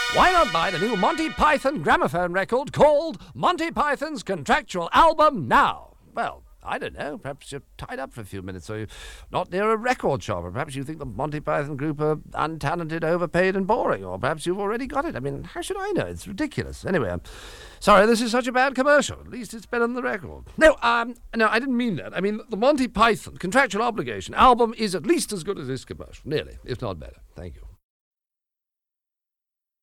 Why not buy the new Monty Python gramophone record called Monty Python's Contractual Album now? Well, I don't know, perhaps you're tied up for a few minutes, or you're not near a record shop, or perhaps you think the Monty Python group are untalented, overpaid and boring, or perhaps you've already got it. I mean, how should I know? It's ridiculous. Anyway, I'm sorry this is such a bad commercial. At least it's better than the record. No, I didn't mean that. I mean, the Monty Python Contractual Obligation album is at least as good as this commercial. Nearly, if not better. Thank you.